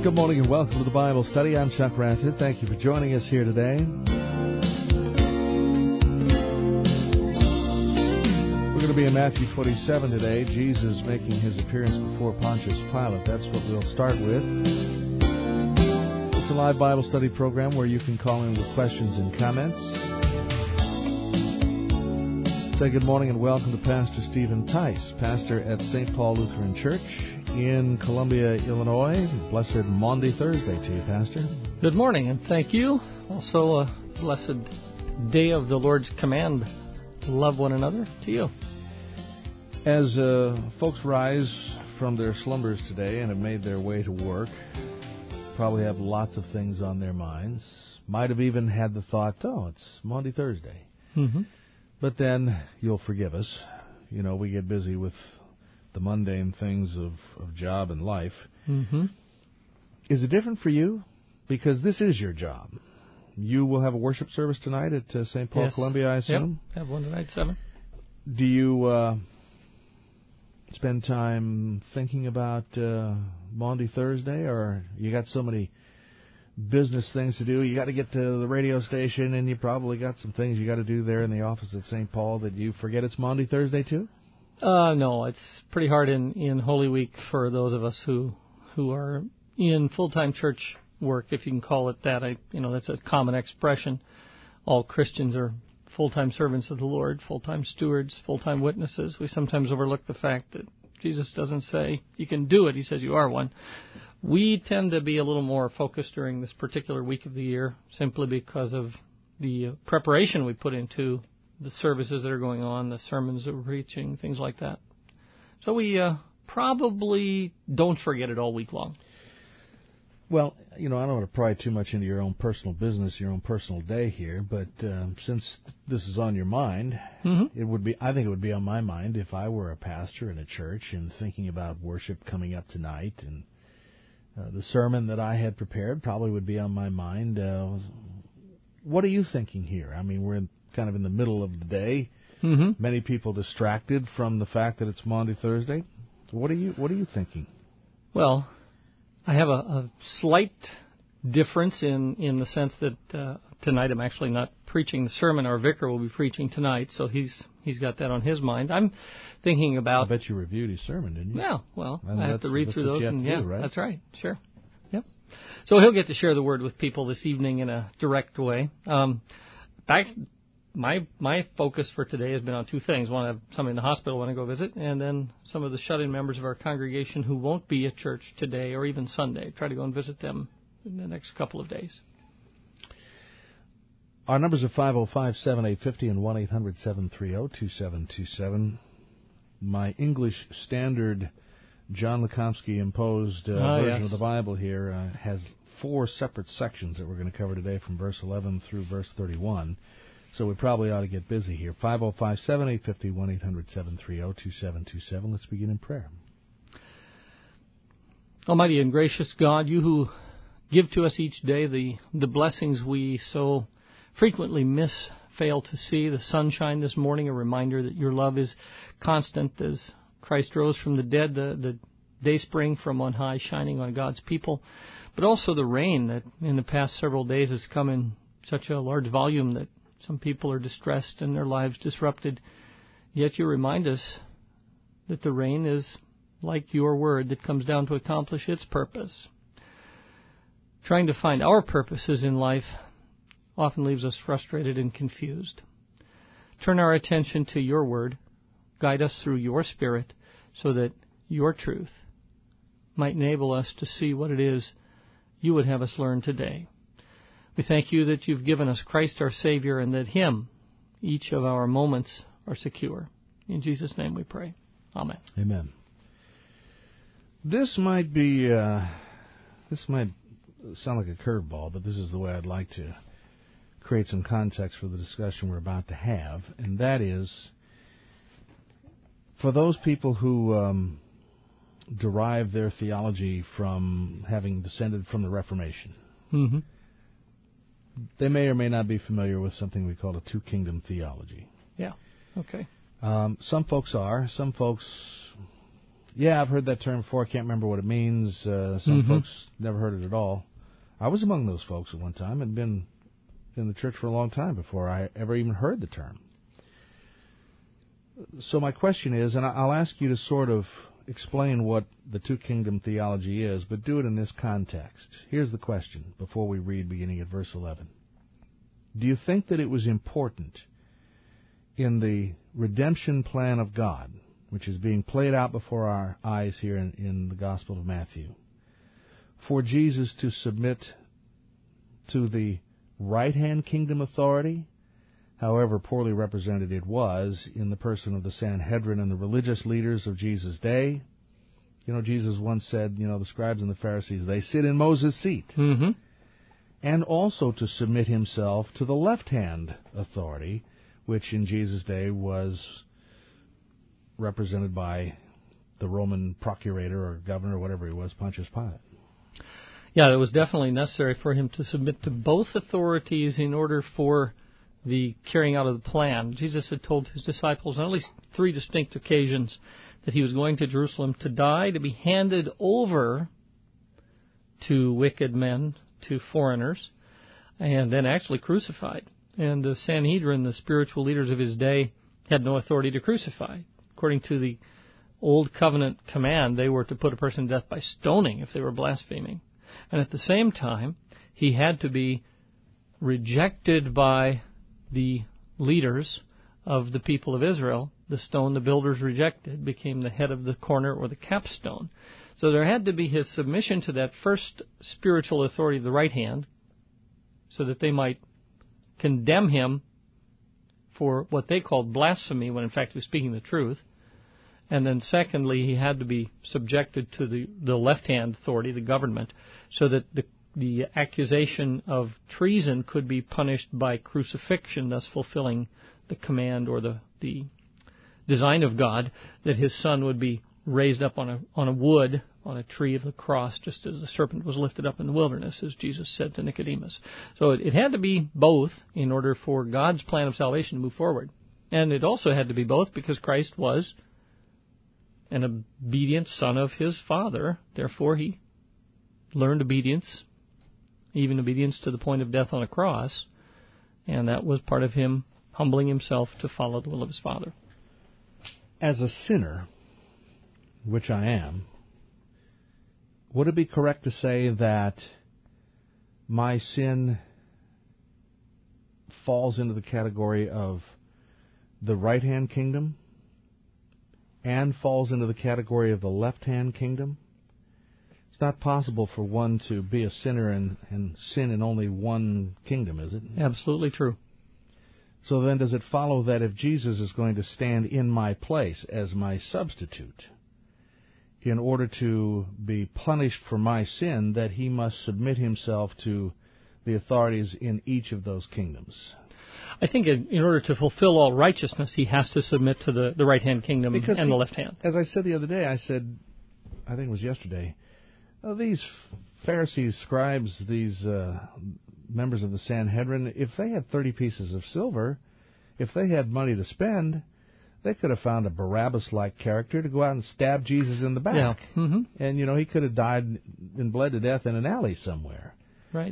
Good morning and welcome to the Bible Study. I'm Chuck Rathod. Thank you for joining us here today. We're going to be in Matthew 27 today. Jesus making his appearance before Pontius Pilate. That's what we'll start with. It's a live Bible study program where you can call in with questions and comments. Say good morning and welcome to Pastor Stephen Tice, pastor at St. Paul Lutheran Church in Columbia, Illinois. Blessed Maundy Thursday to you, Pastor. Good morning, and thank you. Also a blessed day of the Lord's command, love one another, to you. As folks rise from their slumbers today and have made their way to work, probably have lots of things on their minds. Might have even had the thought, it's Maundy Thursday. Mm-hmm. But then you'll forgive us. You know, we get busy with the mundane things of job and life. Mm-hmm. Is it different for you? Because this is your job. You will have a worship service tonight at St. Paul, yes. Columbia, I assume? Yep, have one tonight, 7. Do you spend time thinking about Maundy Thursday, or you got so many business things to do? You got to get to the radio station, and you probably got some things you got to do there in the office at St. Paul that you forget it's Maundy Thursday too? No, it's pretty hard in Holy Week for those of us who are in full-time church work, if you can call it that. That's a common expression. All Christians are full-time servants of the Lord, full-time stewards, full-time witnesses. We sometimes overlook the fact that Jesus doesn't say you can do it. He says you are one. We tend to be a little more focused during this particular week of the year simply because of the preparation we put into the services that are going on, the sermons that we're preaching, things like that. So we probably don't forget it all week long. Well, I don't want to pry too much into your own personal business, your own personal day here, but since this is on your mind, mm-hmm. I think it would be on my mind if I were a pastor in a church and thinking about worship coming up tonight, and the sermon that I had prepared probably would be on my mind. What are you thinking here? I mean, we're kind of in the middle of the day. Mm-hmm. Many people distracted from the fact that it's Maundy Thursday. What are you thinking? Well, I have a slight difference in the sense that tonight I'm actually not preaching the sermon. Our vicar will be preaching tonight, so he's got that on his mind. I'm thinking about... I bet you reviewed his sermon, didn't you? Yeah, well, and I have to read through those. Right? That's right, sure. Yep. So he'll get to share the word with people this evening in a direct way. My focus for today has been on two things. One, I have somebody in the hospital I want to go visit, and then some of the shut-in members of our congregation who won't be at church today or even Sunday. Try to go and visit them in the next couple of days. Our numbers are 505-7850 and 1-800-730-2727. My English Standard John Lekomsky imposed version of the Bible here has 4 separate sections that we're going to cover today from verse 11 through verse 31. So we probably ought to get busy here. 505-7850, 1-800-730-2727. Let's begin in prayer. Almighty and gracious God, you who give to us each day the blessings we so frequently fail to see, the sunshine this morning, a reminder that your love is constant as Christ rose from the dead, the day spring from on high shining on God's people, but also the rain that in the past several days has come in such a large volume that some people are distressed and their lives disrupted. Yet you remind us that the rain is like your word that comes down to accomplish its purpose. Trying to find our purposes in life often leaves us frustrated and confused. Turn our attention to your word. Guide us through your spirit so that your truth might enable us to see what it is you would have us learn today. We thank you that you've given us Christ our Savior and that Him, each of our moments, are secure. In Jesus' name we pray. Amen. Amen. This might sound like a curveball, but this is the way I'd like to create some context for the discussion we're about to have, and that is for those people who derive their theology from having descended from the Reformation. Mm-hmm. They may or may not be familiar with something we call a two-kingdom theology. Yeah, okay. Some folks are. Some folks Yeah, I've heard that term before. I can't remember what it means. Some folks never heard it at all. I was among those folks at one time and been in the church for a long time before I ever even heard the term. So my question is, and I'll ask you to sort of explain what the two-kingdom theology is, but do it in this context. Here's the question before we read beginning at verse 11. Do you think that it was important in the redemption plan of God, which is being played out before our eyes here in the Gospel of Matthew, for Jesus to submit to the right-hand kingdom authority, however poorly represented it was, in the person of the Sanhedrin and the religious leaders of Jesus' day? You know, Jesus once said, the scribes and the Pharisees, they sit in Moses' seat. Mm-hmm. And also to submit himself to the left-hand authority, which in Jesus' day was represented by the Roman procurator or governor or whatever he was, Pontius Pilate. Yeah, it was definitely necessary for him to submit to both authorities in order for the carrying out of the plan. Jesus had told his disciples on at least 3 distinct occasions that he was going to Jerusalem to die, to be handed over to wicked men, to foreigners, and then actually crucified. And the Sanhedrin, the spiritual leaders of his day, had no authority to crucify. According to the Old Covenant command, they were to put a person to death by stoning if they were blaspheming. And at the same time, he had to be rejected by the leaders of the people of Israel. The stone the builders rejected became the head of the corner or the capstone. So there had to be his submission to that first spiritual authority of the right hand so that they might condemn him for what they called blasphemy when in fact he was speaking the truth. And then secondly, he had to be subjected to the left-hand authority, the government, so that the accusation of treason could be punished by crucifixion, thus fulfilling the command or the design of God that his son would be raised up on a wood, on a tree of the cross, just as the serpent was lifted up in the wilderness, as Jesus said to Nicodemus. So it had to be both in order for God's plan of salvation to move forward. And it also had to be both because Christ was an obedient son of his Father. Therefore, he learned obedience, even obedience to the point of death on a cross, and that was part of him humbling himself to follow the will of his Father. As a sinner, which I am, would it be correct to say that my sin falls into the category of the right-hand kingdom and falls into the category of the left-hand kingdom? It's not possible for one to be a sinner and sin in only one kingdom, is it? Absolutely true. So then does it follow that if Jesus is going to stand in my place as my substitute, in order to be punished for my sin, that he must submit himself to the authorities in each of those kingdoms? I think in order to fulfill all righteousness, he has to submit to the right-hand kingdom and the left hand. As I said the other day, I think it was yesterday, these Pharisees, scribes, these members of the Sanhedrin, if they had 30 pieces of silver, if they had money to spend, they could have found a Barabbas-like character to go out and stab Jesus in the back. Yeah. Mm-hmm. And, he could have died and bled to death in an alley somewhere. Right.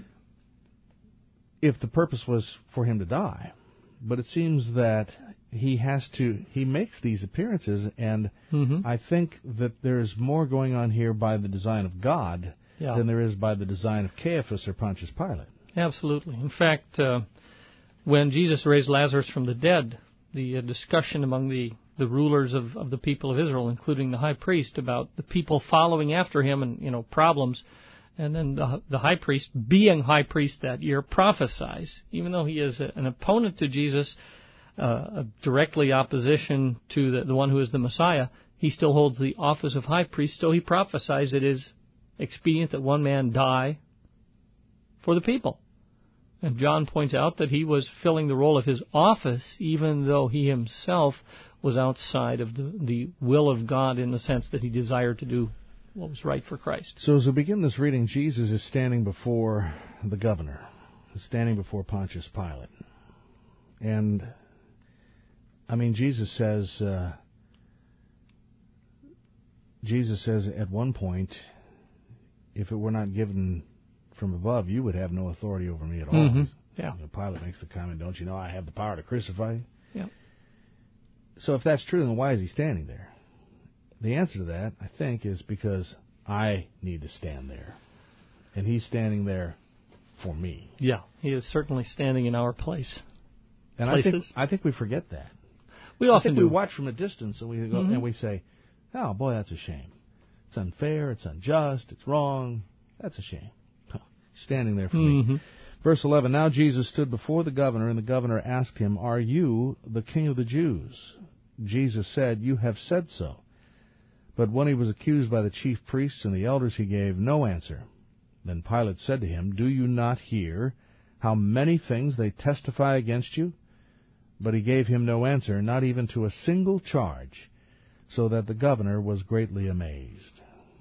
If the purpose was for him to die. But it seems that he makes these appearances, and I think that there's more going on here by the design of God than there is by the design of Caiaphas or Pontius Pilate. Absolutely. In fact, when Jesus raised Lazarus from the dead, the discussion among the rulers of the people of Israel, including the high priest, about the people following after him and, problems. And then the high priest, being high priest that year, prophesies. Even though he is an opponent to Jesus, directly opposition to the one who is the Messiah, he still holds the office of high priest, so he prophesies it is expedient that one man die for the people. And John points out that he was filling the role of his office, even though he himself was outside of the will of God in the sense that he desired to do what was right for Christ. So as we begin this reading, Jesus is standing before the governor, standing before Pontius Pilate. And, Jesus says, Jesus says at one point, if it were not given from above, you would have no authority over me at all. Mm-hmm. Yeah. Pilate makes the comment, don't you know I have the power to crucify you? Yeah. So if that's true, then why is he standing there? The answer to that, I think, is because I need to stand there. And he's standing there for me. Yeah, he is certainly standing in our place. And I think we forget that. We often do. We watch from a distance and we go and we say, "Oh boy, that's a shame. It's unfair. It's unjust. It's wrong. That's a shame." Standing there for me. Verse 11. Now Jesus stood before the governor, and the governor asked him, "Are you the king of the Jews?" Jesus said, "You have said so." But when he was accused by the chief priests and the elders, he gave no answer. Then Pilate said to him, "Do you not hear how many things they testify against you?" But he gave him no answer, not even to a single charge, so that the governor was greatly amazed.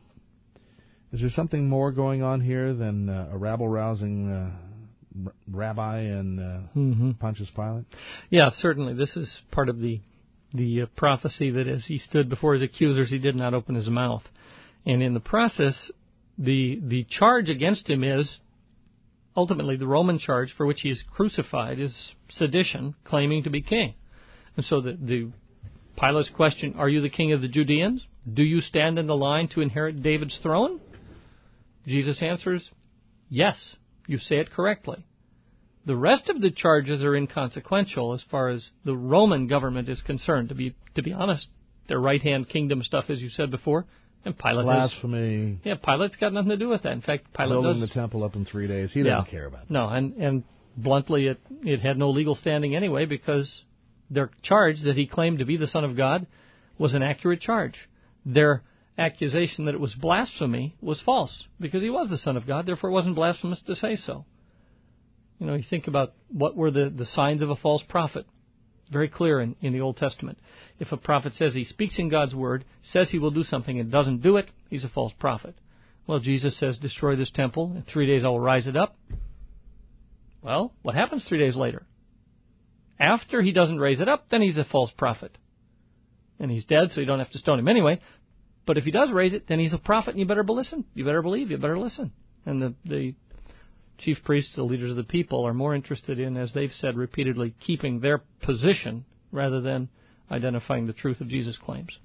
Is there something more going on here than a rabble-rousing rabbi and Pontius Pilate? Yeah, certainly. This is part of the prophecy that as he stood before his accusers, he did not open his mouth. And in the process, the charge against him is, ultimately, the Roman charge for which he is crucified is sedition, claiming to be king. And so the Pilate's question, "Are you the king of the Judeans? Do you stand in the line to inherit David's throne?" Jesus answers, "Yes, you say it correctly." The rest of the charges are inconsequential as far as the Roman government is concerned. To be honest, their right-hand kingdom stuff, as you said before, and Pilate blasphemy. Pilate's got nothing to do with that. In fact, Pilate building the temple up in 3 days. He doesn't care about that. No, and bluntly, it had no legal standing anyway, because their charge that he claimed to be the Son of God was an accurate charge. Their accusation that it was blasphemy was false, because he was the Son of God, therefore it wasn't blasphemous to say so. You think about what were the signs of a false prophet. Very clear in the Old Testament. If a prophet says he speaks in God's word, says he will do something and doesn't do it, he's a false prophet. Well, Jesus says, "Destroy this temple, in 3 days I will rise it up." Well, what happens 3 days later? After he doesn't raise it up, then he's a false prophet. And he's dead, so you don't have to stone him anyway. But if he does raise it, then he's a prophet, and you better listen. You better believe. You better listen. And the chief priests, the leaders of the people, are more interested in, as they've said repeatedly, keeping their position rather than identifying the truth of Jesus' claims.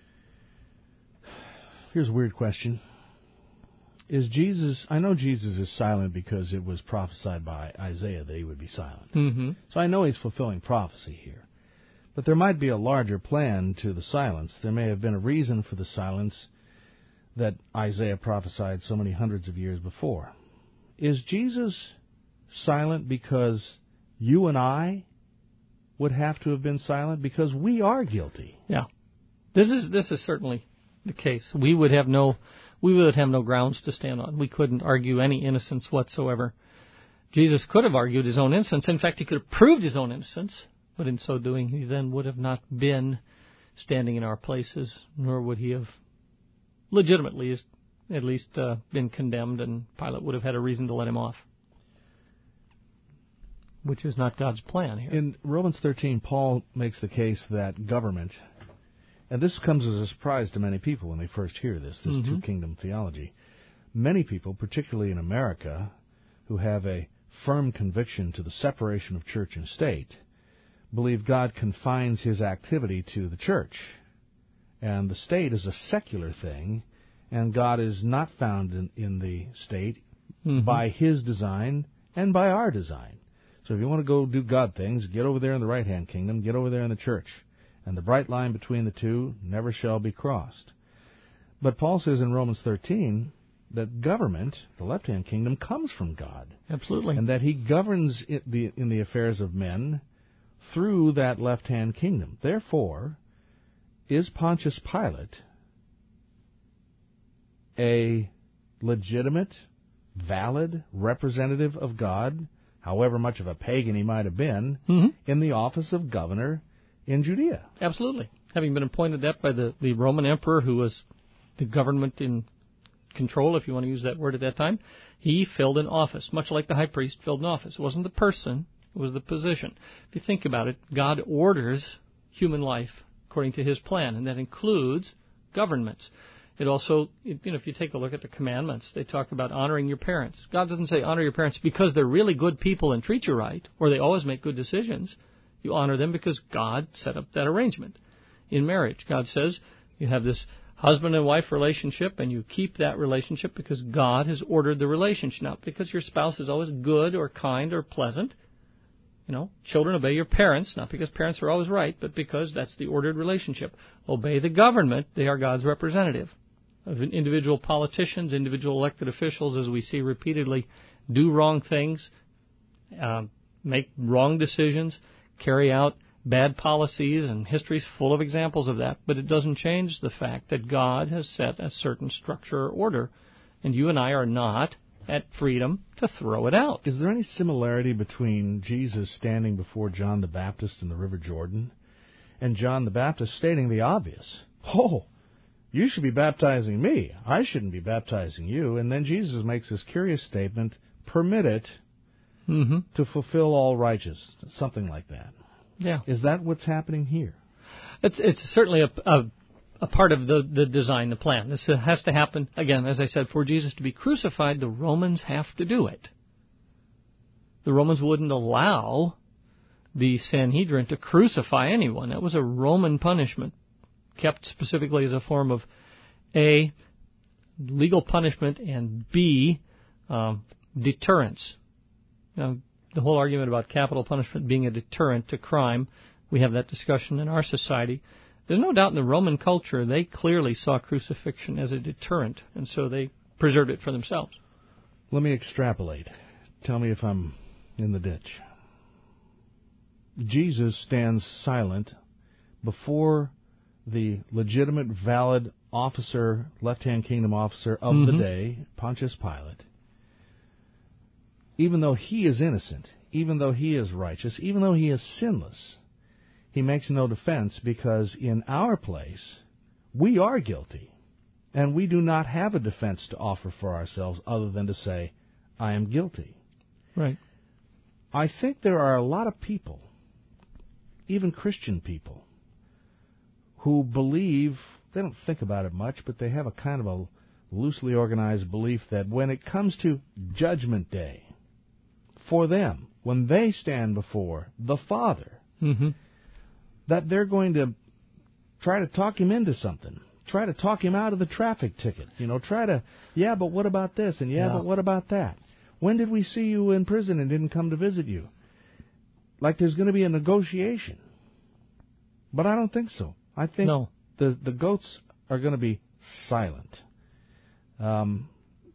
Here's a weird question. I know Jesus is silent because it was prophesied by Isaiah that he would be silent. Mm-hmm. So I know he's fulfilling prophecy here. But there might be a larger plan to the silence. There may have been a reason for the silence that Isaiah prophesied so many hundreds of years before. Is Jesus silent because you and I would have to have been silent? Because we are guilty. Yeah. This is certainly the case. We would have no grounds to stand on. We couldn't argue any innocence whatsoever. Jesus could have argued his own innocence. In fact, he could have proved his own innocence, but in so doing, he then would have not been standing in our places, nor would he have legitimately at least been condemned, and Pilate would have had a reason to let him off, which is not God's plan here. In Romans 13, Paul makes the case that government, and this comes as a surprise to many people when they first hear this two-kingdom theology. Many people, particularly in America, who have a firm conviction to the separation of church and state, believe God confines his activity to the church, and the state is a secular thing, and God is not found in the state by his design and by our design. So if you want to go do God things, get over there in the right-hand kingdom, get over there in the church. And the bright line between the two never shall be crossed. But Paul says in Romans 13 that government, the left-hand kingdom, comes from God. Absolutely. And that he governs in the affairs of men through that left-hand kingdom. Therefore, is Pontius Pilate a legitimate, valid representative of God, however much of a pagan he might have been, in the office of governor in Judea? Absolutely. Having been appointed that by the Roman emperor, who was the government in control, if you want to use that word at that time, he filled an office, much like the high priest filled an office. It wasn't the person, it was the position. If you think about it, God orders human life according to his plan, and that includes governments. It also, if you take a look at the commandments, they talk about honoring your parents. God doesn't say honor your parents because they're really good people and treat you right, or they always make good decisions. You honor them because God set up that arrangement. In marriage, God says you have this husband and wife relationship, and you keep that relationship because God has ordered the relationship, not because your spouse is always good or kind or pleasant. Children, obey your parents, not because parents are always right, but because that's the ordered relationship. Obey the government. They are God's representative. Of individual politicians, individual elected officials, as we see repeatedly, do wrong things, make wrong decisions, carry out bad policies, and history's full of examples of that. But it doesn't change the fact that God has set a certain structure or order, and you and I are not at freedom to throw it out. Is there any similarity between Jesus standing before John the Baptist in the River Jordan and John the Baptist stating the obvious? Oh, you should be baptizing me. I shouldn't be baptizing you. And then Jesus makes this curious statement, permit it to fulfill all righteousness, something like that. Yeah. Is that what's happening here? It's certainly a part of the design, the plan. This has to happen, again, as I said, for Jesus to be crucified, the Romans have to do it. The Romans wouldn't allow the Sanhedrin to crucify anyone. That was a Roman punishment, kept specifically as a form of A, legal punishment, and B, deterrence. Now, the whole argument about capital punishment being a deterrent to crime, we have that discussion in our society. There's no doubt in the Roman culture they clearly saw crucifixion as a deterrent, and so they preserved it for themselves. Let me extrapolate. Tell me if I'm in the ditch. Jesus stands silent before the legitimate, valid officer, left-hand kingdom officer of the day, Pontius Pilate. Even though he is innocent, even though he is righteous, even though he is sinless, he makes no defense because in our place, we are guilty. And we do not have a defense to offer for ourselves other than to say, I am guilty. Right. I think there are a lot of people, even Christian people, who believe, they don't think about it much, but they have a kind of a loosely organized belief that when it comes to Judgment Day, for them, when they stand before the Father, that they're going to try to talk him into something, try to talk him out of the traffic ticket, try to, yeah, but what about this, and but what about that? When did we see you in prison and didn't come to visit you? Like there's going to be a negotiation. But I don't think so. I think the goats are going to be silent. Am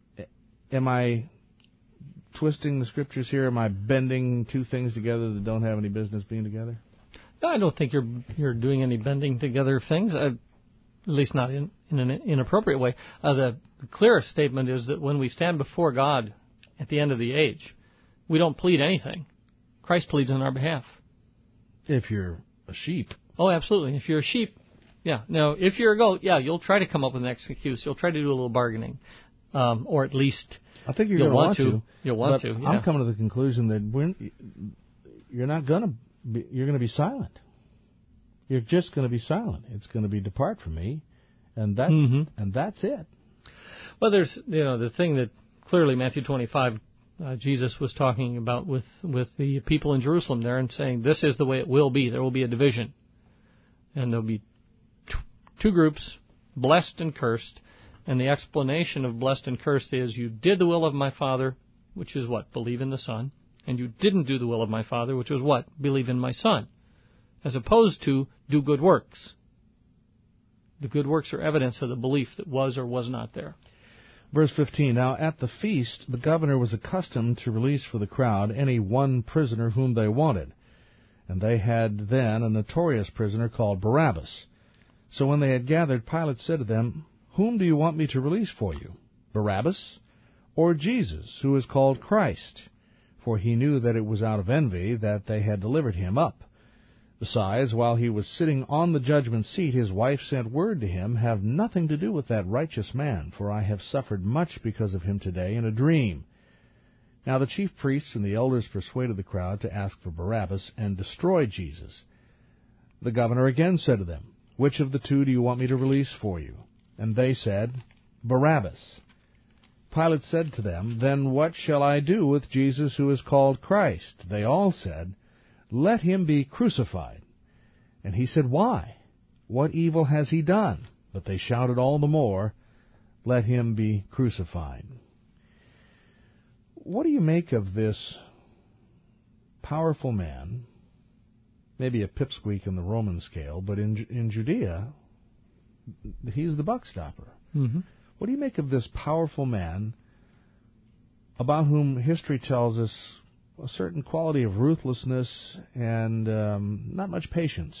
I twisting the scriptures here? Am I bending two things together that don't have any business being together? No, I don't think you're doing any bending together of things, at least not in an inappropriate way. The clearest statement is that when we stand before God at the end of the age, we don't plead anything. Christ pleads on our behalf. If you're a sheep. Oh, absolutely. If you're a sheep, yeah. Now, if you're a goat, you'll try to come up with an excuse. You'll try to do a little bargaining, or at least I think you're going to want to. You'll want to. Yeah. I'm coming to the conclusion that you're not going to. You're going to be silent. You're just going to be silent. It's going to be depart from me, and that's it. Well, there's the thing that clearly Matthew 25, Jesus was talking about with the people in Jerusalem there and saying this is the way it will be. There will be a division, and there'll be two groups, blessed and cursed. And the explanation of blessed and cursed is you did the will of my Father, which is what? Believe in the Son. And you didn't do the will of my Father, which was what? Believe in my Son. As opposed to do good works. The good works are evidence of the belief that was or was not there. Verse 15, Now at the feast the governor was accustomed to release for the crowd any one prisoner whom they wanted. And they had then a notorious prisoner called Barabbas. So when they had gathered, Pilate said to them, Whom do you want me to release for you, Barabbas or Jesus, who is called Christ? For he knew that it was out of envy that they had delivered him up. Besides, while he was sitting on the judgment seat, his wife sent word to him, Have nothing to do with that righteous man, for I have suffered much because of him today in a dream. Now the chief priests and the elders persuaded the crowd to ask for Barabbas and destroy Jesus. The governor again said to them, Which of the two do you want me to release for you, And they said, Barabbas. Pilate said to them, Then what shall I do with Jesus who is called Christ? They all said, Let him be crucified. And he said, Why? What evil has he done? But they shouted all the more, Let him be crucified. What do you make of this powerful man? Maybe a pipsqueak in the Roman scale, but in Judea, he's the buck stopper. Mm-hmm. What do you make of this powerful man about whom history tells us a certain quality of ruthlessness and not much patience,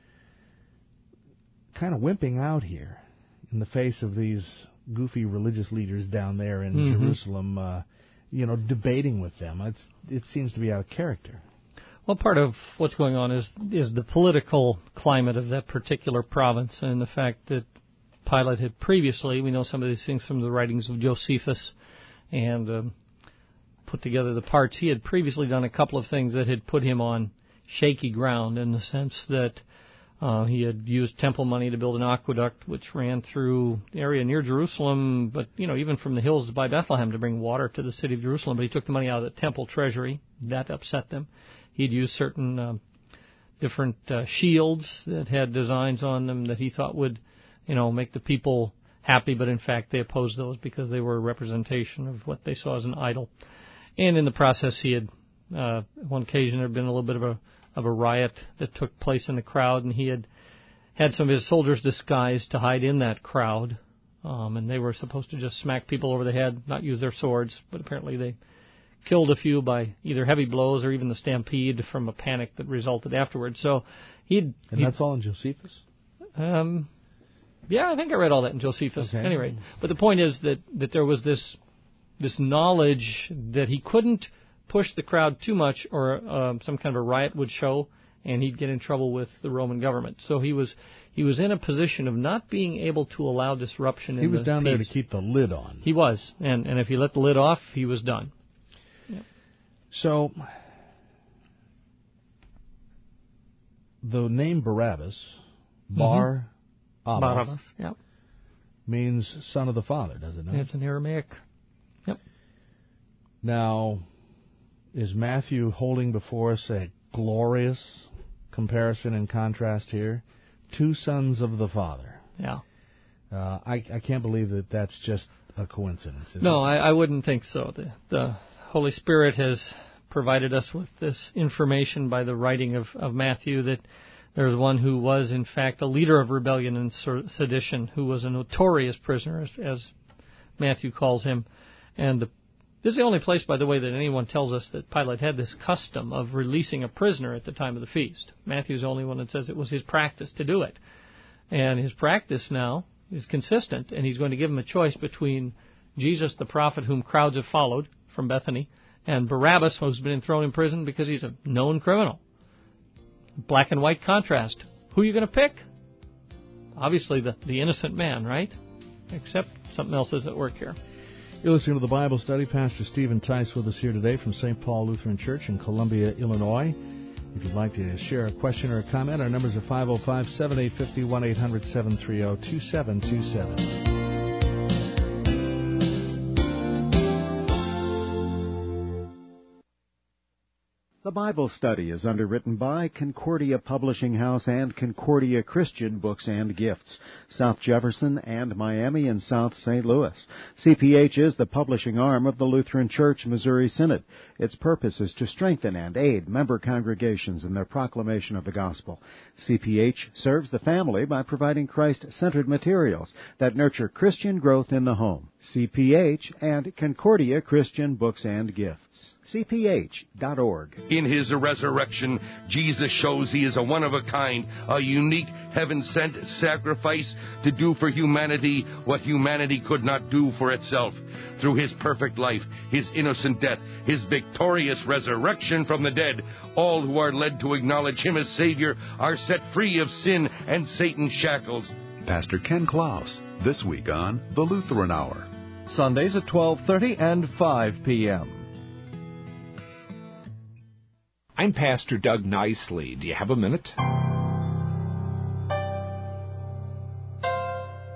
kind of wimping out here in the face of these goofy religious leaders down there in Jerusalem, debating with them? It seems to be out of character. Well, part of what's going on is the political climate of that particular province, and the fact that Pilate had previously, we know some of these things from the writings of Josephus, and put together the parts. He had previously done a couple of things that had put him on shaky ground, in the sense that he had used temple money to build an aqueduct which ran through the area near Jerusalem, but even from the hills by Bethlehem, to bring water to the city of Jerusalem. But he took the money out of the temple treasury. That upset them. He'd used certain different shields that had designs on them that he thought would make the people happy, but in fact they opposed those because they were a representation of what they saw as an idol. And in the process, he had, one occasion, there had been a little bit of a riot that took place in the crowd, and he had some of his soldiers disguised to hide in that crowd, and they were supposed to just smack people over the head, not use their swords, but apparently they killed a few by either heavy blows or even the stampede from a panic that resulted afterwards. So that's all in Josephus? Yeah, I think I read all that in Josephus. Okay. At any rate. But the point is that there was this knowledge that he couldn't push the crowd too much, or some kind of a riot would show, and he'd get in trouble with the Roman government. So he was in a position of not being able to allow disruption in the peace. He was down there to keep the lid on. He was, and if he let the lid off, he was done. Yep. So the name Barabbas, Barabbas, yep, means son of the Father, does it not? It's an Aramaic. Yep. Now, is Matthew holding before us a glorious comparison and contrast here? Two sons of the Father. Yeah. I can't believe that that's just a coincidence. No, I wouldn't think so. The Holy Spirit has provided us with this information by the writing of Matthew, that there's one who was, in fact, a leader of rebellion and sedition, who was a notorious prisoner, as Matthew calls him. And this is the only place, by the way, that anyone tells us that Pilate had this custom of releasing a prisoner at the time of the feast. Matthew's the only one that says it was his practice to do it. And his practice now is consistent, and he's going to give him a choice between Jesus, the prophet whom crowds have followed from Bethany, and Barabbas, who's been thrown in prison because he's a known criminal. Black and white contrast. Who are you going to pick? Obviously the innocent man, right? Except something else is at work here. You're listening to the Bible Study. Pastor Stephen Tice with us here today from St. Paul Lutheran Church in Columbia, Illinois. If you'd like to share a question or a comment, our numbers are 505-7850, 1-800-730-2727. The Bible Study is underwritten by Concordia Publishing House and Concordia Christian Books and Gifts, South Jefferson and Miami and South St. Louis. CPH is the publishing arm of the Lutheran Church Missouri Synod. Its purpose is to strengthen and aid member congregations in their proclamation of the gospel. CPH serves the family by providing Christ-centered materials that nurture Christian growth in the home. CPH and Concordia Christian Books and Gifts. CPH.org. In his resurrection, Jesus shows he is a one-of-a-kind, a unique, heaven-sent sacrifice to do for humanity what humanity could not do for itself. Through his perfect life, his innocent death, his victorious resurrection from the dead, all who are led to acknowledge him as Savior are set free of sin and Satan's shackles. Pastor Ken Klaus, this week on The Lutheran Hour. Sundays at 12:30 and 5 p.m. I'm Pastor Doug Nicely. Do you have a minute? The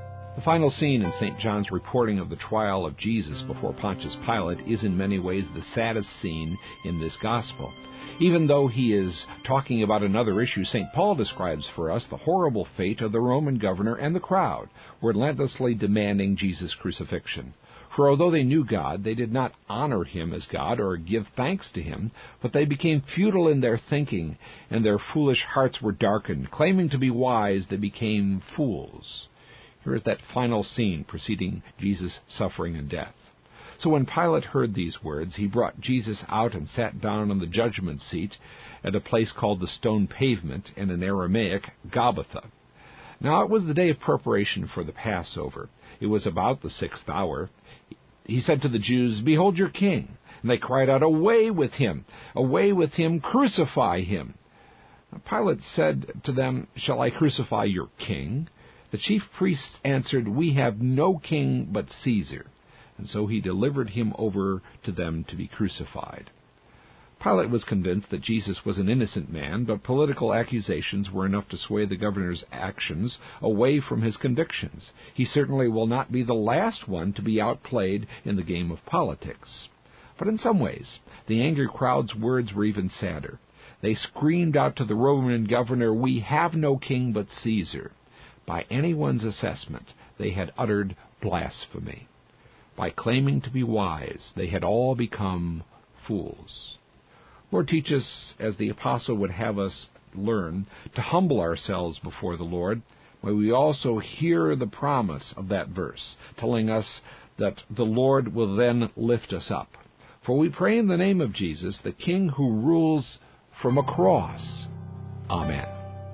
final scene in St. John's reporting of the trial of Jesus before Pontius Pilate is in many ways the saddest scene in this gospel. Even though he is talking about another issue, St. Paul describes for us the horrible fate of the Roman governor and the crowd, relentlessly demanding Jesus' crucifixion. For although they knew God, they did not honor him as God or give thanks to him, but they became futile in their thinking, and their foolish hearts were darkened. Claiming to be wise, they became fools. Here is that final scene preceding Jesus' suffering and death. So when Pilate heard these words, he brought Jesus out and sat down on the judgment seat at a place called the Stone Pavement, and in Aramaic, Gabbatha. Now it was the day of preparation for the Passover. It was about the 6th hour. He said to the Jews, "Behold your king." And they cried out, "Away with him! Away with him! Crucify him!" Pilate said to them, "Shall I crucify your king?" The chief priests answered, "We have no king but Caesar." And so he delivered him over to them to be crucified. Pilate was convinced that Jesus was an innocent man, but political accusations were enough to sway the governor's actions away from his convictions. He certainly will not be the last one to be outplayed in the game of politics. But in some ways, the angry crowd's words were even sadder. They screamed out to the Roman governor, "We have no king but Caesar." By anyone's assessment, they had uttered blasphemy. By claiming to be wise, they had all become fools. Lord, teach us, as the apostle would have us learn, to humble ourselves before the Lord. May we also hear the promise of that verse, telling us that the Lord will then lift us up. For we pray in the name of Jesus, the King who rules from a cross. Amen.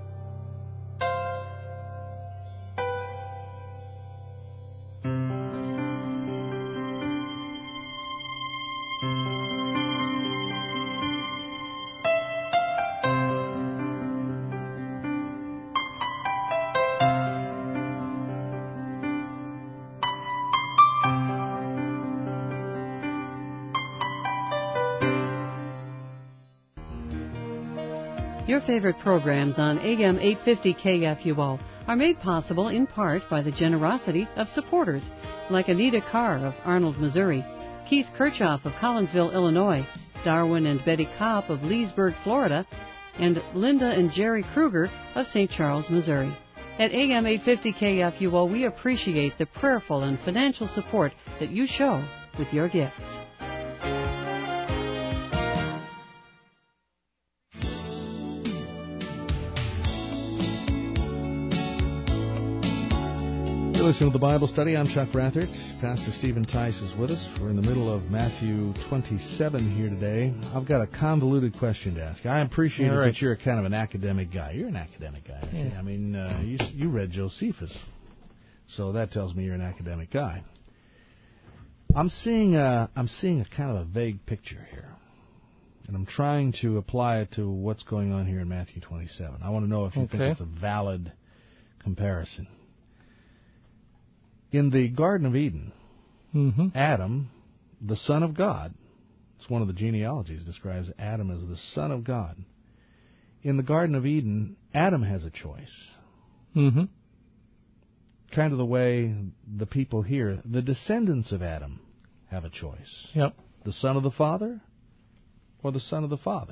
Your favorite programs on AM 850 KFUO are made possible in part by the generosity of supporters like Anita Carr of Arnold, Missouri, Keith Kirchhoff of Collinsville, Illinois, Darwin and Betty Kopp of Leesburg, Florida, and Linda and Jerry Kruger of St. Charles, Missouri. At AM 850 KFUO, we appreciate the prayerful and financial support that you show with your gifts. You're listening to the Bible Study. I'm Chuck Brathert. Pastor Stephen Tice is with us. We're in the middle of Matthew 27 here today. I've got a convoluted question to ask you. I appreciate that you're kind of an academic guy. You're an academic guy, aren't you? I mean, you read Josephus, so that tells me you're an academic guy. I'm seeing a kind of a vague picture here, and I'm trying to apply it to what's going on here in Matthew 27. I want to know if you think it's a valid comparison. In the Garden of Eden, Adam, the son of God, it's one of the genealogies describes Adam as the son of God. In the Garden of Eden, Adam has a choice. Kind of the way the people here, the descendants of Adam, have a choice. Yep. The son of the father or the son of the father.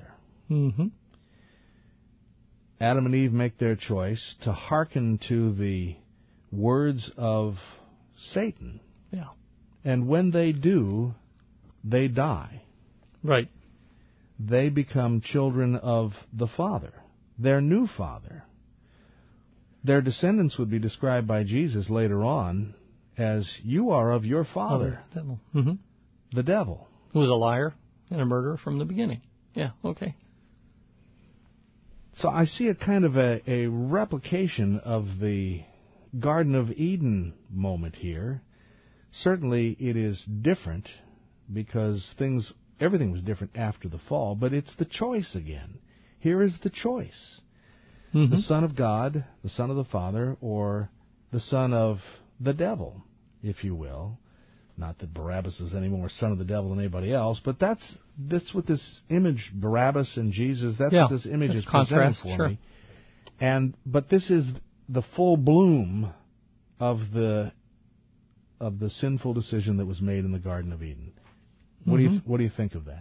Adam and Eve make their choice to hearken to the words of Satan. Yeah. And when they do, they die. Right. They become children of the Father, their new father. Their descendants would be described by Jesus later on as, "You are of your father, the devil." The devil. Who was a liar and a murderer from the beginning. Yeah, okay. So I see a kind of a replication of the Garden of Eden moment here. Certainly it is different because everything was different after the fall, but it's the choice again. Here is the choice. The Son of God, the Son of the Father, or the son of the devil, if you will. Not that Barabbas is any more son of the devil than anybody else, but that's what this image, Barabbas and Jesus, that's what this image is presenting for me. But this is the full bloom of the of the sinful decision that was made in the Garden of Eden. What do you think of that?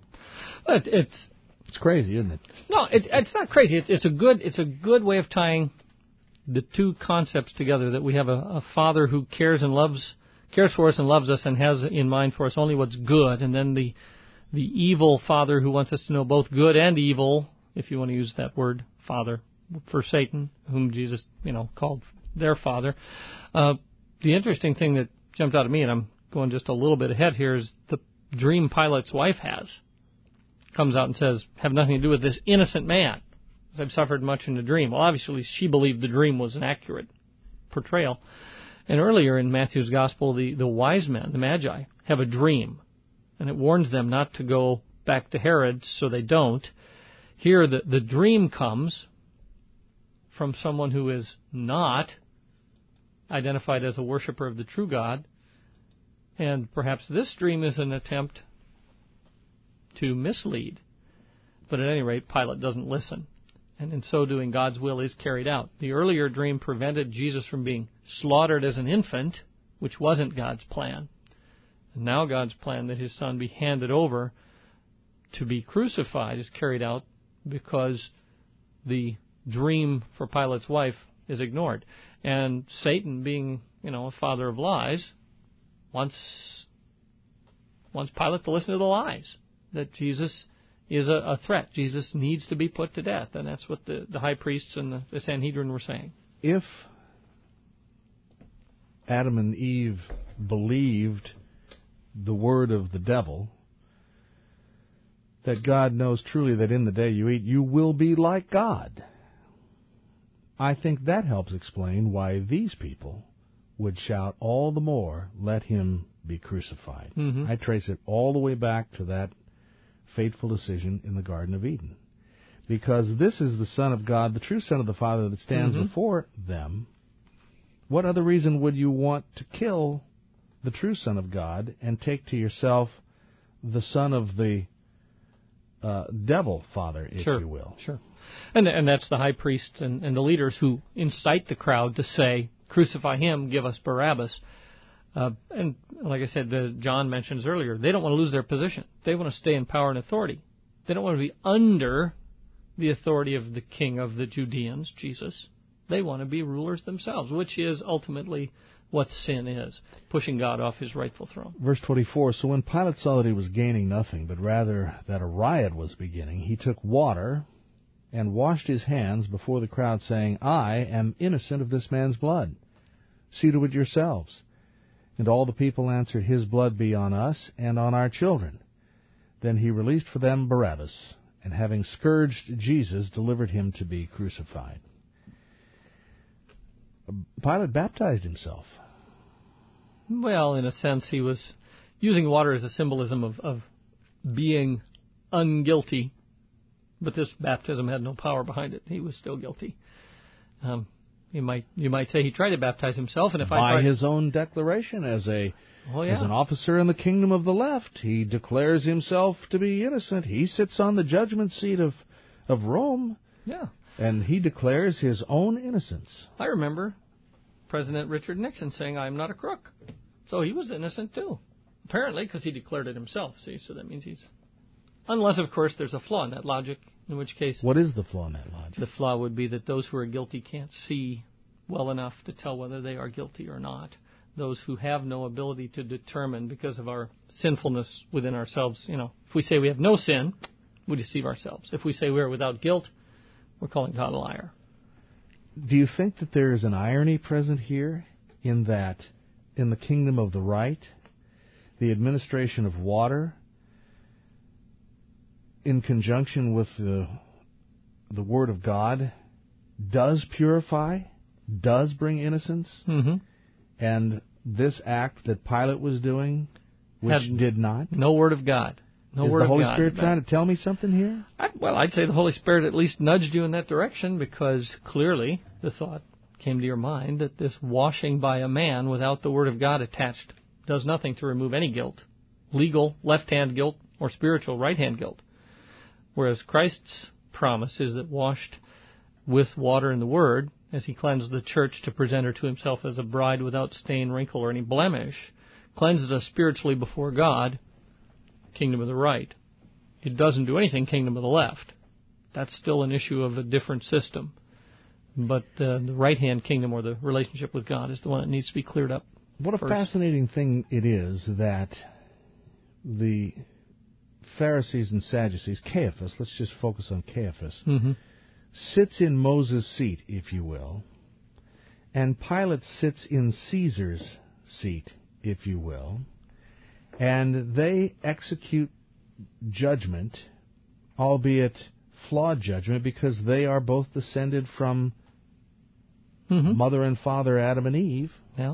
It's crazy, isn't it? No, it's not crazy. It's a good way of tying the two concepts together. That we have a Father who cares for us and loves us and has in mind for us only what's good, and then the evil Father who wants us to know both good and evil, if you want to use that word, Father, for Satan, whom Jesus called their father. The interesting thing that jumped out at me, and I'm going just a little bit ahead here, is the dream Pilate's wife has. Comes out and says, have nothing to do with this innocent man, as I've suffered much in the dream. Well, obviously she believed the dream was an accurate portrayal. And earlier in Matthew's Gospel, the wise men, the Magi, have a dream, and it warns them not to go back to Herod, so they don't. Here, the dream comes from someone who is not identified as a worshiper of the true God, and perhaps this dream is an attempt to mislead. But at any rate, Pilate doesn't listen. And in so doing, God's will is carried out. The earlier dream prevented Jesus from being slaughtered as an infant, which wasn't God's plan. And now God's plan that his son be handed over to be crucified is carried out because the dream for Pilate's wife is ignored. And Satan, being, a father of lies, wants Pilate to listen to the lies, that Jesus is a threat. Jesus needs to be put to death, and that's what the high priests and the Sanhedrin were saying. If Adam and Eve believed the word of the devil, that God knows truly that in the day you eat, you will be like God, I think that helps explain why these people would shout all the more, let him be crucified. Mm-hmm. I trace it all the way back to that fateful decision in the Garden of Eden. Because this is the Son of God, the true Son of the Father that stands before them. What other reason would you want to kill the true Son of God and take to yourself the son of the devil father, if you will? Sure. And that's the high priests and the leaders who incite the crowd to say, crucify him, give us Barabbas. And like I said, John mentions earlier, they don't want to lose their position. They want to stay in power and authority. They don't want to be under the authority of the king of the Judeans, Jesus. They want to be rulers themselves, which is ultimately what sin is, pushing God off his rightful throne. Verse 24, so when Pilate saw that he was gaining nothing, but rather that a riot was beginning, he took water and washed his hands before the crowd, saying, I am innocent of this man's blood. See to it yourselves. And all the people answered, his blood be on us and on our children. Then he released for them Barabbas, and having scourged Jesus, delivered him to be crucified. Pilate baptized himself. Well, in a sense, he was using water as a symbolism of being unguilty, but this baptism had no power behind it. He was still guilty. You might say he tried to baptize himself, and by his own declaration as an officer in the kingdom of the left, he declares himself to be innocent. He sits on the judgment seat of Rome. Yeah. And he declares his own innocence. I remember President Richard Nixon saying, I am not a crook. So he was innocent too, apparently, because he declared it himself. See, so that means he's... Unless, of course, there's a flaw in that logic, in which case... What is the flaw in that logic? The flaw would be that those who are guilty can't see well enough to tell whether they are guilty or not. Those who have no ability to determine because of our sinfulness within ourselves, if we say we have no sin, we deceive ourselves. If we say we are without guilt, we're calling God a liar. Do you think that there is an irony present here in that in the kingdom of the right, the administration of water, in conjunction with the Word of God, does purify, does bring innocence, and this act that Pilate was doing, which did not? No Word of God. Is the Holy Spirit trying to tell me something here? I'd say the Holy Spirit at least nudged you in that direction, because clearly the thought came to your mind that this washing by a man without the Word of God attached does nothing to remove any guilt, legal left-hand guilt or spiritual right-hand guilt. Whereas Christ's promise is that washed with water and the Word, as he cleansed the church to present her to himself as a bride without stain, wrinkle, or any blemish, cleanses us spiritually before God, kingdom of the right. It doesn't do anything kingdom of the left. That's still an issue of a different system. But the right-hand kingdom, or the relationship with God, is the one that needs to be cleared up. What a fascinating thing it is that the Pharisees and Sadducees, Caiaphas, let's just focus on Caiaphas, sits in Moses' seat, if you will, and Pilate sits in Caesar's seat, if you will, and they execute judgment, albeit flawed judgment, because they are both descended from mother and father Adam and Eve,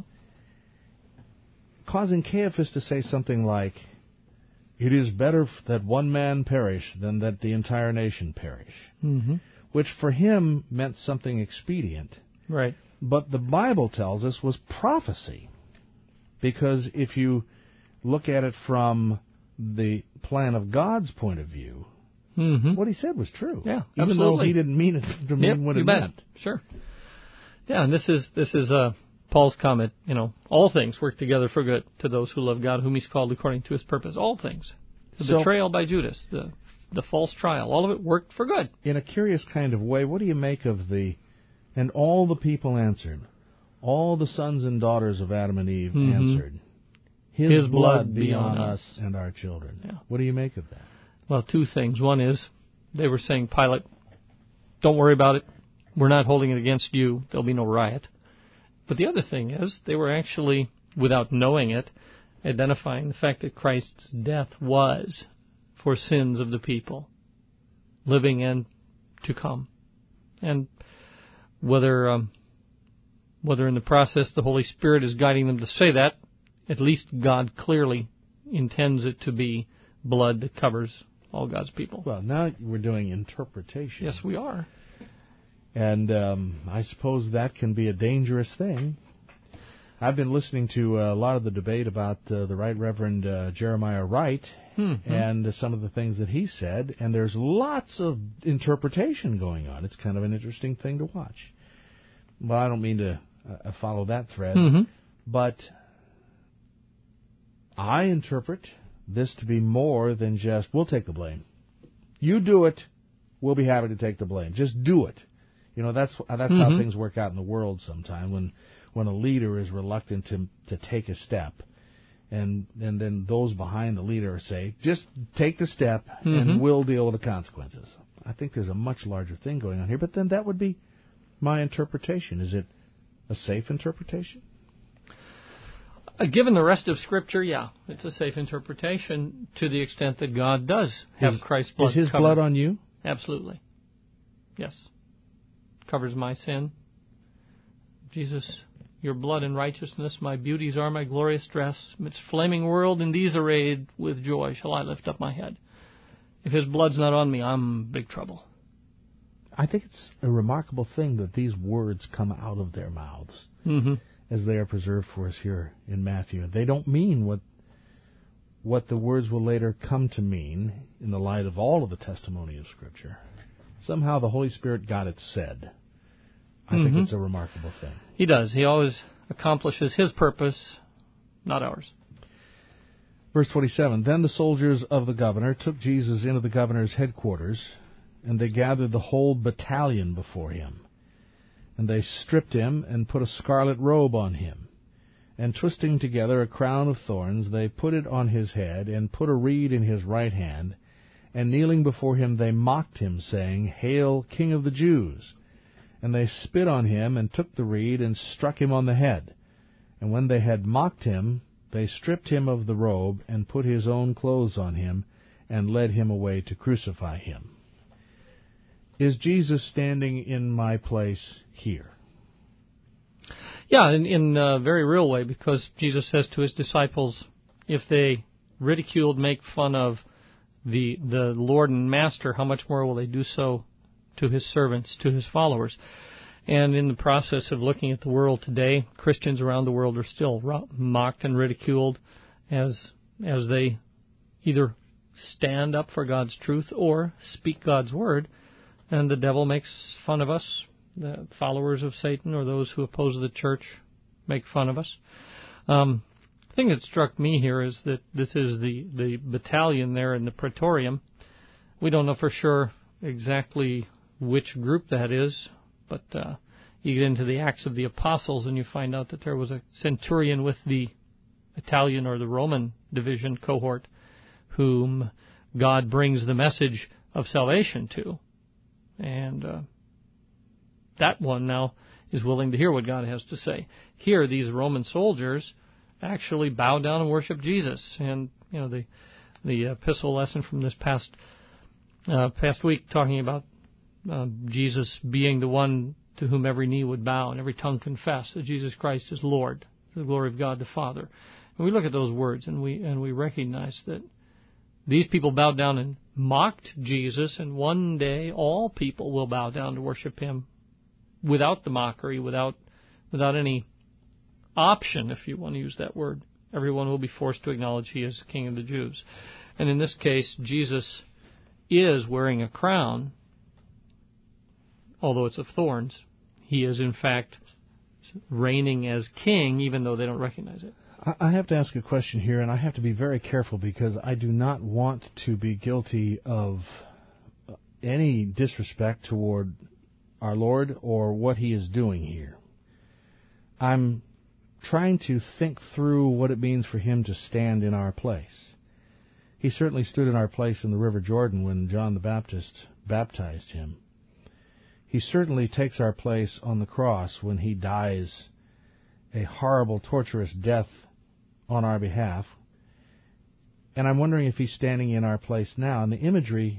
causing Caiaphas to say something like, "It is better that one man perish than that the entire nation perish," which for him meant something expedient. Right. But the Bible tells us was prophecy, because if you look at it from the plan of God's point of view, what he said was true. Yeah, even absolutely. though he didn't mean it to mean what it meant. Sure. Yeah, and this is Paul's comment. All things work together for good to those who love God, whom He's called according to His purpose. All things. The betrayal by Judas, the false trial, all of it worked for good. In a curious kind of way, what do you make of and all the people answered, all the sons and daughters of Adam and Eve answered, His blood be on us and our children. Yeah. What do you make of that? Well, two things. One is they were saying, Pilate, don't worry about it. We're not holding it against you. There'll be no riot. But the other thing is they were actually, without knowing it, identifying the fact that Christ's death was for sins of the people, living and to come. And whether in the process the Holy Spirit is guiding them to say that, at least God clearly intends it to be blood that covers all God's people. Well, now we're doing interpretation. Yes, we are. And I suppose that can be a dangerous thing. I've been listening to a lot of the debate about the Right Reverend Jeremiah Wright and some of the things that he said, and there's lots of interpretation going on. It's kind of an interesting thing to watch. Well, I don't mean to follow that thread, but I interpret this to be more than just, we'll take the blame. You do it, we'll be happy to take the blame. Just do it. That's how things work out in the world sometimes, when a leader is reluctant to take a step, and then those behind the leader say, just take the step and we'll deal with the consequences. I think there's a much larger thing going on here, but then that would be my interpretation. Is it a safe interpretation? Given the rest of Scripture, yeah, it's a safe interpretation to the extent that God does have Christ's blood. Is His blood on you? Absolutely. Yes. Covers my sin. Jesus, your blood and righteousness, my beauties are my glorious dress. Amidst flaming world, in these arrayed, with joy shall I lift up my head. If His blood's not on me, I'm in big trouble. I think it's a remarkable thing that these words come out of their mouths as they are preserved for us here in Matthew. They don't mean what the words will later come to mean in the light of all of the testimony of Scripture. Somehow the Holy Spirit got it said. I think it's a remarkable thing. He does. He always accomplishes His purpose, not ours. Verse 27, Then the soldiers of the governor took Jesus into the governor's headquarters, and they gathered the whole battalion before him. And they stripped him and put a scarlet robe on him. And twisting together a crown of thorns, they put it on his head, and put a reed in his right hand. And kneeling before him, they mocked him, saying, Hail, King of the Jews! And they spit on him, and took the reed, and struck him on the head. And when they had mocked him, they stripped him of the robe, and put his own clothes on him, and led him away to crucify him. Is Jesus standing in my place here? Yeah, in a very real way, because Jesus says to His disciples, if they ridiculed, make fun of the Lord and Master, how much more will they do so to His servants, to His followers? And in the process of looking at the world today, Christians around the world are still mocked and ridiculed as they either stand up for God's truth or speak God's word, and the devil makes fun of us the followers of Satan or those who oppose the church make fun of us. The thing that struck me here is that this is the battalion there in the Praetorium. We don't know for sure exactly which group that is, but you get into the Acts of the Apostles and you find out that there was a centurion with the Italian or the Roman division cohort whom God brings the message of salvation to. And that one now is willing to hear what God has to say. Here, these Roman soldiers actually bow down and worship Jesus. And, you know, the epistle lesson from this past week talking about Jesus being the one to whom every knee would bow and every tongue confess that Jesus Christ is Lord, to the glory of God the Father. And we look at those words and we recognize that these people bowed down and mocked Jesus, and one day all people will bow down to worship him without the mockery, without any option, if you want to use that word. Everyone will be forced to acknowledge he is King of the Jews. And in this case, Jesus is wearing a crown, although it's of thorns. He is, in fact, reigning as king, even though they don't recognize it. I have to ask a question here, and I have to be very careful because I do not want to be guilty of any disrespect toward our Lord or what he is doing here. I'm trying to think through what it means for him to stand in our place. He certainly stood in our place in the River Jordan when John the Baptist baptized him. He certainly takes our place on the cross when he dies a horrible, torturous death on our behalf. And I'm wondering if he's standing in our place now. And the imagery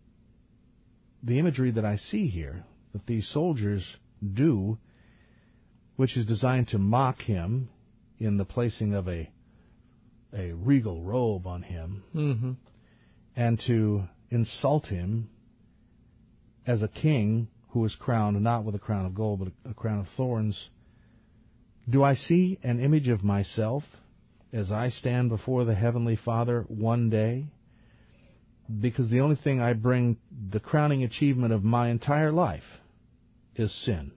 that I see here, that these soldiers do, which is designed to mock him in the placing of a regal robe on him, and to insult him as a king who is crowned not with a crown of gold but a crown of thorns. Do I see an image of myself as I stand before the Heavenly Father one day? Because the only thing I bring, the crowning achievement of my entire life, is sin.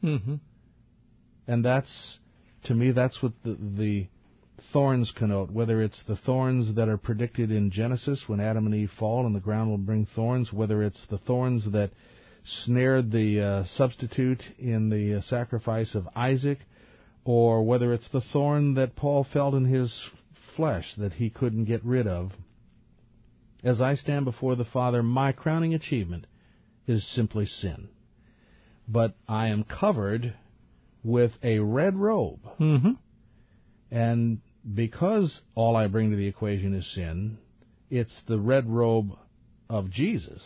And that's, to me, that's what the thorns connote, whether it's the thorns that are predicted in Genesis when Adam and Eve fall and the ground will bring thorns, whether it's the thorns that snared the substitute in the sacrifice of Isaac, or whether it's the thorn that Paul felt in his flesh that he couldn't get rid of. As I stand before the Father, my crowning achievement is simply sin. But I am covered with a red robe. And because all I bring to the equation is sin, it's the red robe of Jesus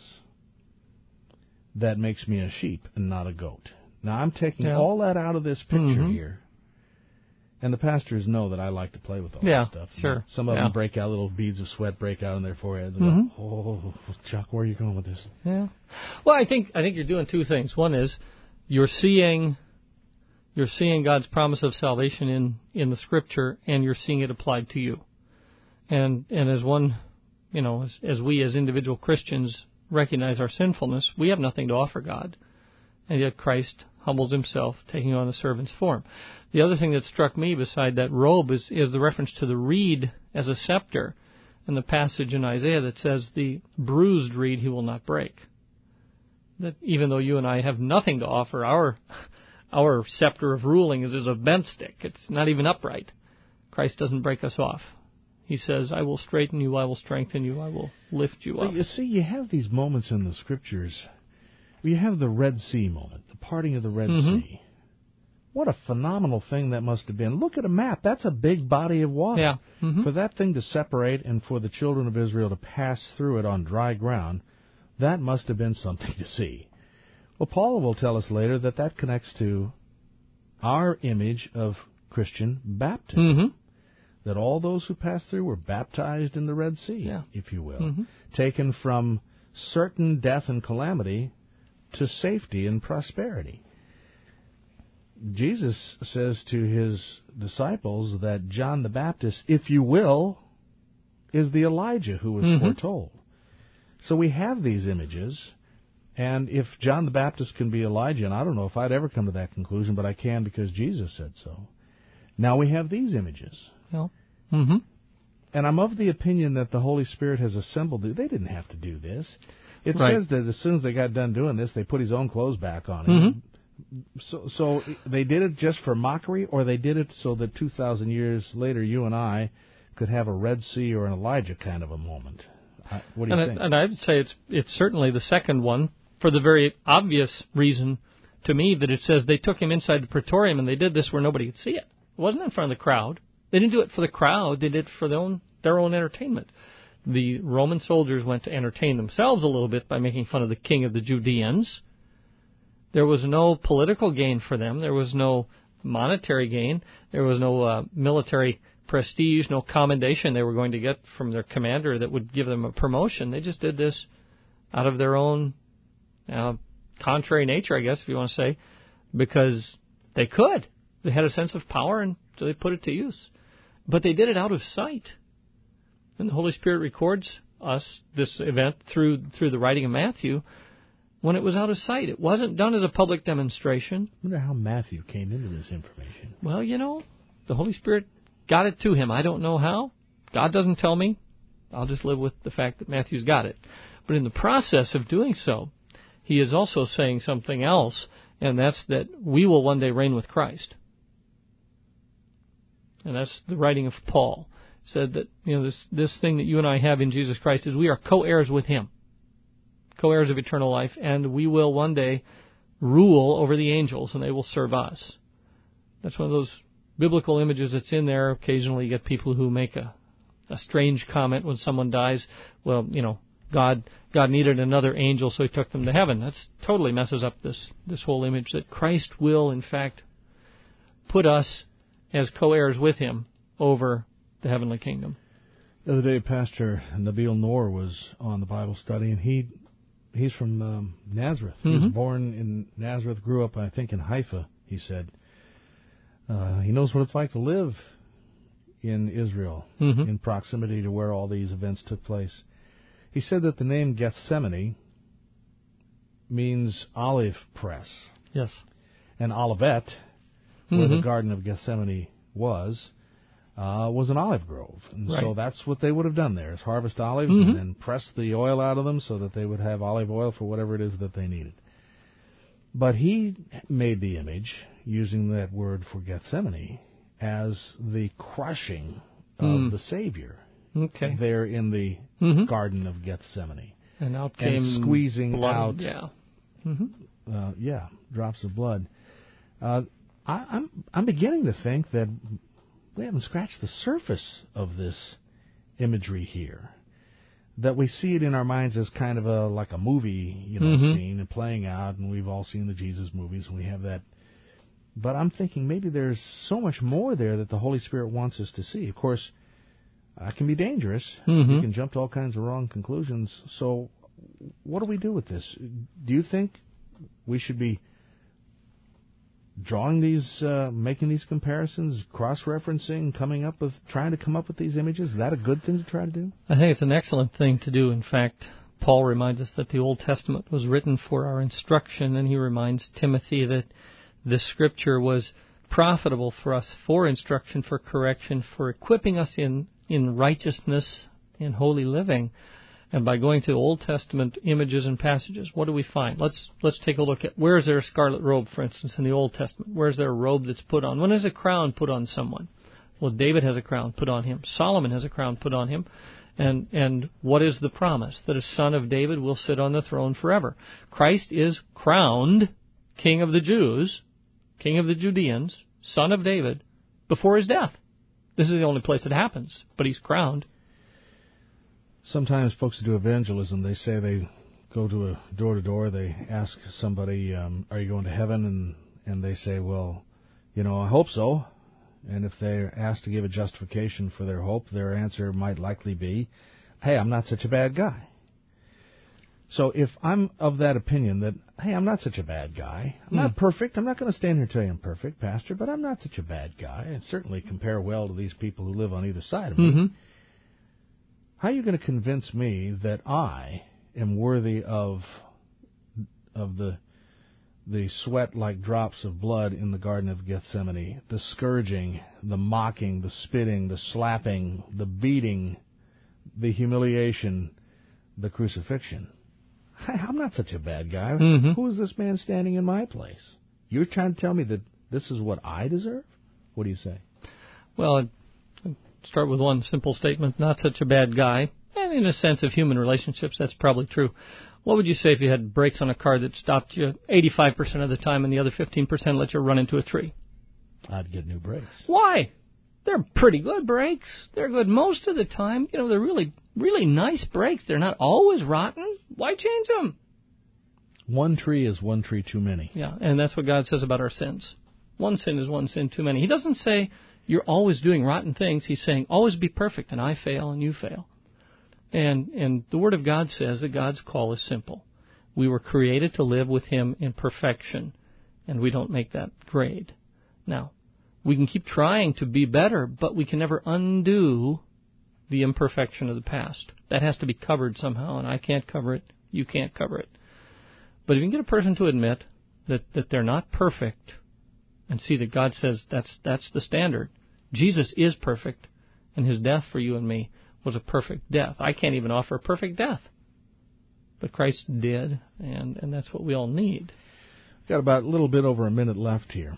that makes me a sheep and not a goat. Now, I'm taking all that out of this picture here. And the pastors know that I like to play with all that stuff. Sure. Some of them break out, little beads of sweat break out on their foreheads. And go, oh, Chuck, where are you going with this? Yeah. Well, I think you're doing two things. One is you're seeing God's promise of salvation in the Scripture, and you're seeing it applied to you. And as one, as we as individual Christians recognize our sinfulness, we have nothing to offer God. And yet Christ humbles himself, taking on the servant's form. The other thing that struck me beside that robe is the reference to the reed as a scepter, and the passage in Isaiah that says, the bruised reed he will not break. That even though you and I have nothing to offer, our scepter of ruling is a bent stick. It's not even upright. Christ doesn't break us off. He says, I will straighten you, I will strengthen you, I will lift you up. But you see, you have these moments in the Scriptures. You have the Red Sea moment, the parting of the Red Sea. What a phenomenal thing that must have been. Look at a map. That's a big body of water. For that thing to separate and for the children of Israel to pass through it on dry ground, that must have been something to see. Well, Paul will tell us later that connects to our image of Christian baptism. That all those who passed through were baptized in the Red Sea, if you will. Taken from certain death and calamity to safety and prosperity. Jesus says to his disciples that John the Baptist, if you will, is the Elijah who was foretold. So we have these images, And if John the Baptist can be Elijah, and I don't know if I'd ever come to that conclusion, but I can because Jesus said so. Now we have these images. Yeah. Mm-hmm. And I'm of the opinion that the Holy Spirit has assembled. They didn't have to do this. It Right. says that as soon as they got done doing this, they put his own clothes back on him. Mm-hmm. So they did it just for mockery, or they did it so that 2,000 years later you and I could have a Red Sea or an Elijah kind of a moment. What do you think? And I would say it's certainly the second one, for the very obvious reason to me that it says they took him inside the praetorium and they did this where nobody could see it. It wasn't in front of the crowd. They didn't do it for the crowd. They did it for their own entertainment. The Roman soldiers went to entertain themselves a little bit by making fun of the king of the Judeans. There was no political gain for them. There was no monetary gain. There was no military prestige, no commendation they were going to get from their commander that would give them a promotion. They just did this out of their own contrary nature, I guess, if you want to say, because they could. They had a sense of power, and so they put it to use. But they did it out of sight. And the Holy Spirit records us this event through the writing of Matthew when it was out of sight. It wasn't done as a public demonstration. I wonder how Matthew came into this information. Well, the Holy Spirit got it to him. I don't know how. God doesn't tell me. I'll just live with the fact that Matthew's got it. But in the process of doing so, he is also saying something else, and that's that we will one day reign with Christ. And that's the writing of Paul. Said that this thing that you and I have in Jesus Christ is we are co-heirs with him, co-heirs of eternal life, and we will one day rule over the angels, and they will serve us. That's one of those biblical images that's in there. Occasionally you get people who make a strange comment when someone dies. Well, God needed another angel, so he took them to heaven. That's totally messes up this whole image that Christ will, in fact, put us as co-heirs with him over the heavenly kingdom. The other day, Pastor Nabil Noor was on the Bible study, and he's from Nazareth. Mm-hmm. He was born in Nazareth, grew up, I think, in Haifa, he said. He knows what it's like to live in Israel, in proximity to where all these events took place. He said that the name Gethsemane means olive press. Yes. And Olivet, where the Garden of Gethsemane was an olive grove. And so that's what they would have done there, is harvest olives and then press the oil out of them so that they would have olive oil for whatever it is that they needed. But he made the image, using that word for Gethsemane, as the crushing of the Savior there in the Garden of Gethsemane. And out came and squeezing blood. out drops of blood. I'm beginning to think that we haven't scratched the surface of this imagery here. That we see it in our minds as kind of like a movie, scene and playing out, and we've all seen the Jesus movies, and we have that. But I'm thinking maybe there's so much more there that the Holy Spirit wants us to see. Of course, that can be dangerous. We can jump to all kinds of wrong conclusions. So what do we do with this? Do you think we should be drawing these, making these comparisons, cross-referencing, trying to come up with these images? Is that a good thing to try to do? I think it's an excellent thing to do. In fact, Paul reminds us that the Old Testament was written for our instruction, and he reminds Timothy that the Scripture was profitable for us for instruction, for correction, for equipping us in righteousness and holy living. And by going to Old Testament images and passages, what do we find? Let's take a look at where is there a scarlet robe, for instance, in the Old Testament? Where is there a robe that's put on? When is a crown put on someone? Well, David has a crown put on him. Solomon has a crown put on him. And what is the promise? That a son of David will sit on the throne forever. Christ is crowned King of the Jews, King of the Judeans, son of David, before his death. This is the only place it happens, but he's crowned. Sometimes folks who do evangelism, they say they go to a door-to-door, they ask somebody, are you going to heaven? And they say, well, I hope so. And if they're asked to give a justification for their hope, their answer might likely be, hey, I'm not such a bad guy. So if I'm of that opinion that, hey, I'm not such a bad guy, I'm not perfect, I'm not going to stand here and tell you I'm perfect, Pastor, but I'm not such a bad guy, and certainly compare well to these people who live on either side of me, how are you going to convince me that I am worthy of of the sweat like drops of blood in the Garden of Gethsemane, the scourging, the mocking, the spitting, the slapping, the beating, the humiliation, the crucifixion. I'm not such a bad guy. Mm-hmm. Who is this man standing in my place? You're trying to tell me that this is what I deserve? What do you say? Well, I'd start with one simple statement, not such a bad guy. And in a sense of human relationships, that's probably true. What would you say if you had brakes on a car that stopped you 85% of the time and the other 15% let you run into a tree? I'd get new brakes. Why? They're pretty good brakes. They're good most of the time. You know, they're really, really nice brakes. They're not always rotten. Why change them? One tree is one tree too many. Yeah, and that's what God says about our sins. One sin is one sin too many. He doesn't say you're always doing rotten things. He's saying always be perfect, and I fail and you fail. And the Word of God says that God's call is simple. We were created to live with Him in perfection, and we don't make that grade. Now, we can keep trying to be better, but we can never undo the imperfection of the past. That has to be covered somehow, and I can't cover it. You can't cover it. But if you can get a person to admit that they're not perfect and see that God says that's the standard. Jesus is perfect, and His death for you and me was a perfect death. I can't even offer a perfect death. But Christ did, and that's what we all need. Got about a little bit over a minute left here.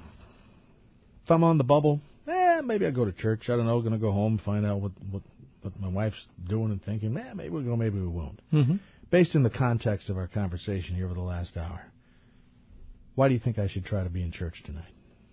If I'm on the bubble, maybe I'll go to church. I don't know, going to go home, find out what my wife's doing and thinking, maybe we'll go, maybe we won't. Mm-hmm. Based in the context of our conversation here over the last hour, why do you think I should try to be in church tonight?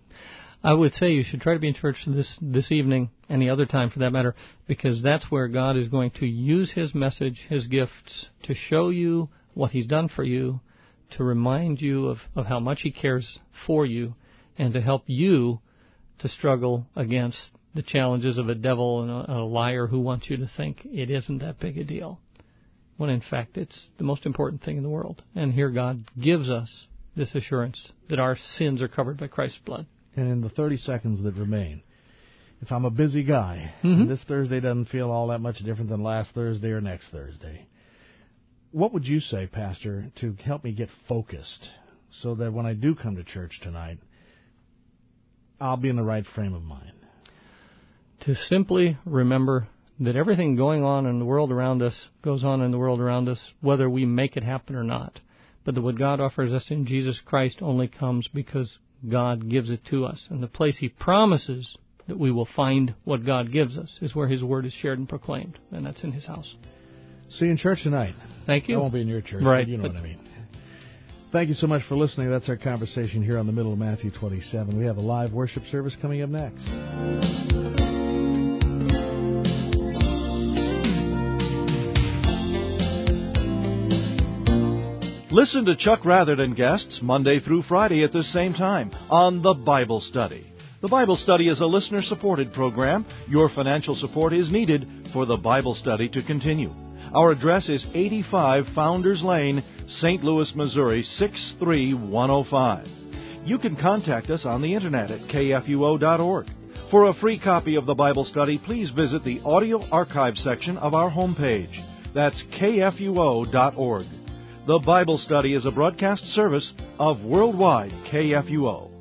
I would say you should try to be in church this evening, any other time for that matter, because that's where God is going to use His message, His gifts, to show you what He's done for you, to remind you of how much He cares for you, and to help you to struggle against the challenges of a devil and a liar who wants you to think it isn't that big a deal, when in fact it's the most important thing in the world. And here God gives us this assurance that our sins are covered by Christ's blood. And in the 30 seconds that remain, if I'm a busy guy, mm-hmm. and this Thursday doesn't feel all that much different than last Thursday or next Thursday, what would you say, Pastor, to help me get focused so that when I do come to church tonight, I'll be in the right frame of mind? To simply remember that everything going on in the world around us goes on in the world around us, whether we make it happen or not. But that what God offers us in Jesus Christ only comes because God gives it to us. And the place He promises that we will find what God gives us is where His Word is shared and proclaimed, and that's in His house. See you in church tonight. Thank you. I won't be in your church, right, but you know what I mean. Thank you so much for listening. That's our conversation here on the middle of Matthew 27. We have a live worship service coming up next. Listen to Chuck Rather and guests Monday through Friday at this same time on The Bible Study. The Bible Study is a listener-supported program. Your financial support is needed for The Bible Study to continue. Our address is 85 Founders Lane, St. Louis, Missouri, 63105. You can contact us on the Internet at kfuo.org. For a free copy of The Bible Study, please visit the audio archive section of our homepage. That's kfuo.org. The Bible Study is a broadcast service of Worldwide KFUO.